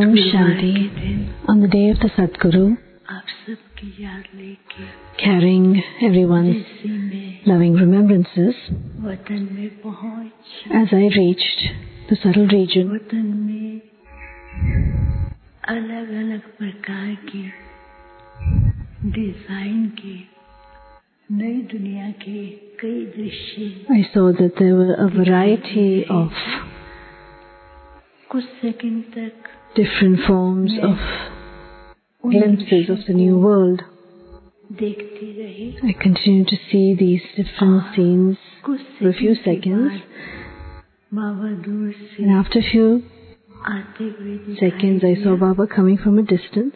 Om Shanti. On the day of the Sadguru, carrying everyone's loving remembrances, as I reached the subtle region, I saw that there were a variety of different forms of glimpses of the new world. I continued to see these different scenes for a few seconds, and after a few seconds I saw Baba coming from a distance.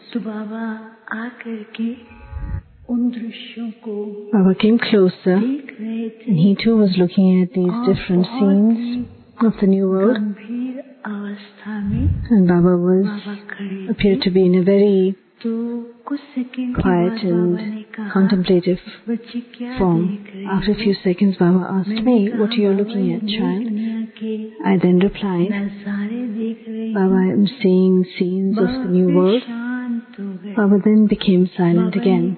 Baba came closer, and he too was looking at these different scenes of the new world. And Baba appeared to be in a very quiet and contemplative form. After a few seconds, Baba asked me, "What are you looking at, child?" I then replied, "Baba, I am seeing scenes of the new world." Baba then became silent again.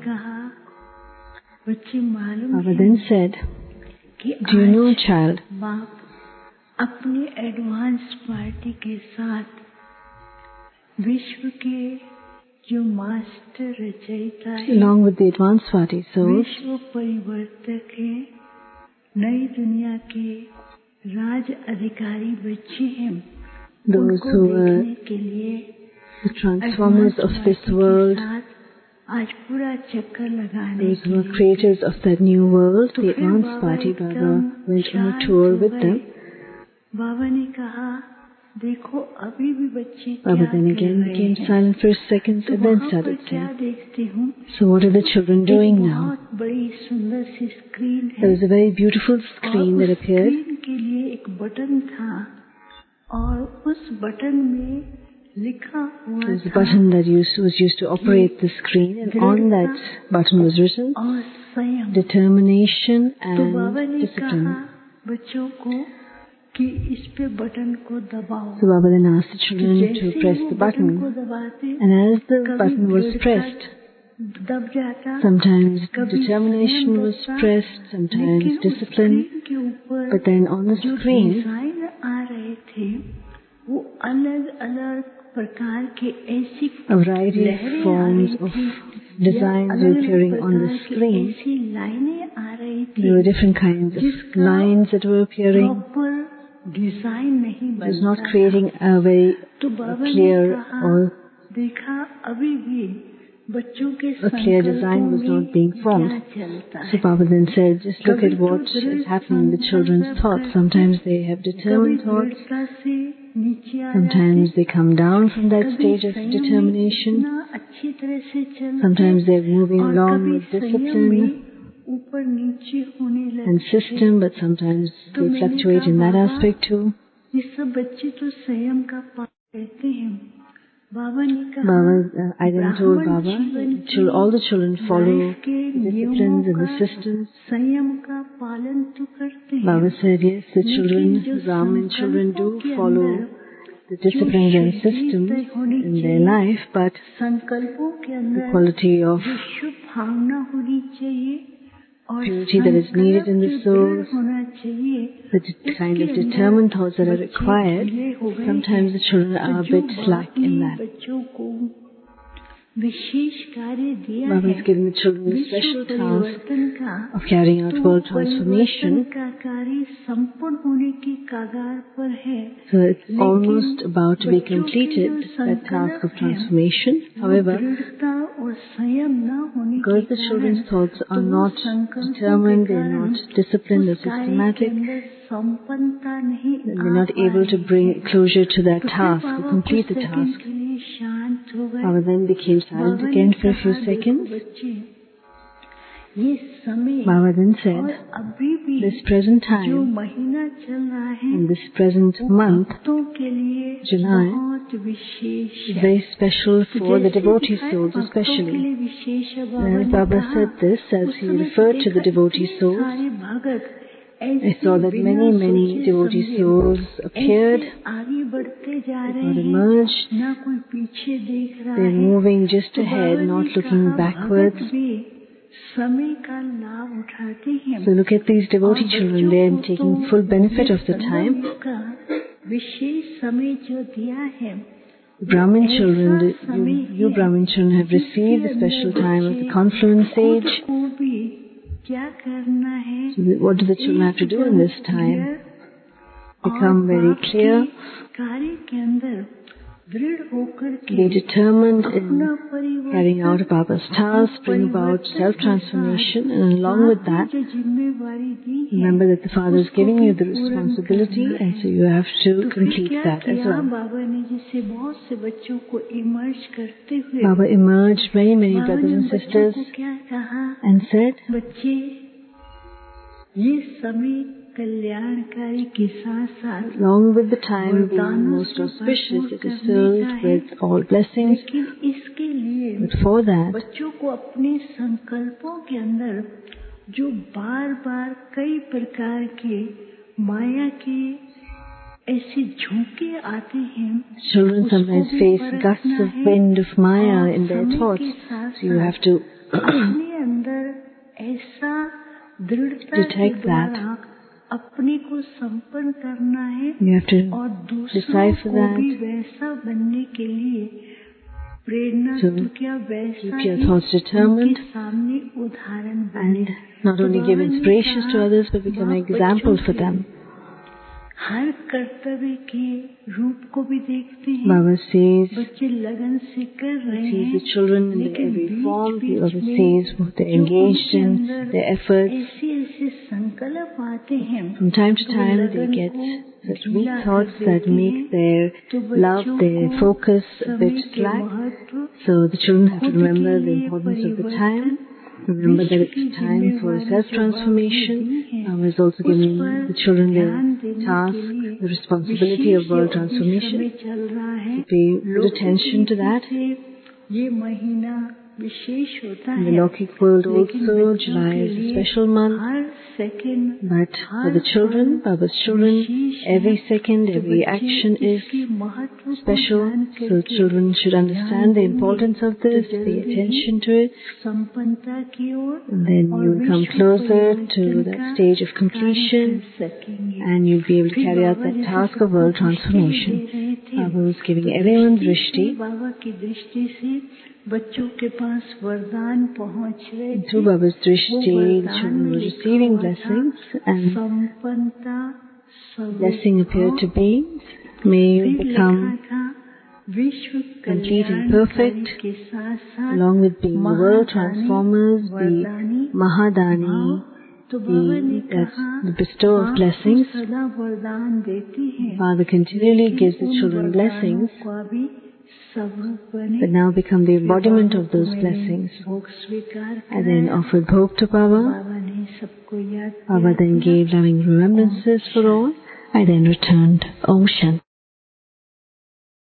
Baba then said, "Do you know, child, अपनी advance party के साथ विश्व के जो master रचयिता है, along with the advanced party souls, विश्व परिवर्तक है, नई दुनिया के राज अधिकारी बच्चे हैं, those who were the transformers of this world, आज पूरा चक्कर लगाने those who were creators of that new world, the advanced party, Baba went on a tour with them. बाबा ने कहा, देखो अभी भी बच्चे Baba then again became silent for a second and then started saying, "So what are the children doing now?" बड़ी सुंदर सी screen है, There was a very beautiful screen that appeared. Screen के लिए एक बटन था और उस बटन में लिखा हुआ There was a button that was used to operate the screen, and on that button was written determination and discipline. बच्चों को कि इस पे बटन को दबाओ. So Baba then asked the children to press the button, and as the button was pressed, sometimes determination was pressed, sometimes discipline, but then on the screen a variety of forms of designs were appearing on the screen. There were different kinds of lines that were appearing. It was not creating a very clear or a clear design was not being formed. So Baba then said, just look at what is happening in the children's thoughts. Sometimes they have determined thoughts. Sometimes they come down from that stage of determination. Sometimes they're moving along with discipline and system, but sometimes they fluctuate in that aspect too. I then told Baba, all the children follow the disciplines and the systems. Baba said, yes, the children, Brahmin children do follow the disciplines and systems in their life, but the quality of purity that is needed in the soul, the kind of determined thoughts that are required, sometimes the children are a bit slack in that. Baba has given the children a special task of carrying out world transformation. So it's almost about to be completed, that task of transformation. However, because the children's thoughts are not determined, they are not disciplined or systematic, they're not able to bring closure to that task, to complete the task. Baba then became silent again for a few seconds. Baba then said, this present time, in this present month, July, is very special for the devotee souls especially. And as Baba said this, as he referred to the devotee souls, I saw that many devotee souls appeared, or emerged. They're moving just ahead, not looking backwards. So look at these devotee children, they are taking full benefit of the time. Brahmin children, you Brahmin children have received the special time of the confluence age. So what do the children have to do in this time? Become very clear, be determined in carrying out Baba's task, bring about self-transformation, and along with that, remember that the Father is giving you the responsibility, and so you have to complete that as well. Baba emerged many brothers and sisters and said, along with the time being most auspicious, it is filled with all blessings. But for that, children sometimes face gusts of wind of Maya in their thoughts. So you have to detect that. You have to decipher that. So keep your thoughts determined and not only give inspirations to others but become an example for them. Baba sees the children in every form. Baba sees what they're engaged in, their efforts. From time to time they get such weak thoughts that make their love, their focus a bit slack. So the children have to remember the importance of the time. Remember that it's time for self-transformation. Baba is also giving the children the task, the responsibility of world transformation. So pay good attention to that. In the Lokik world also, July is a special month. But for the children, Baba's children, every second, every action is special. So children should understand the importance of this, pay attention to it. And then you will come closer to that stage of completion and you'll be able to carry out that task of world transformation. Baba was giving everyone drishti. Through Baba's drishti, the children were receiving blessings and blessing appeared to be, may you become complete and perfect, along with being world transformers, the Mahadani, the bestower of blessings. Father continually gives the children blessings, but now become the embodiment of those blessings. I then offered bhog to Baba. Baba then gave loving remembrances for all. I then returned. Om Shanti.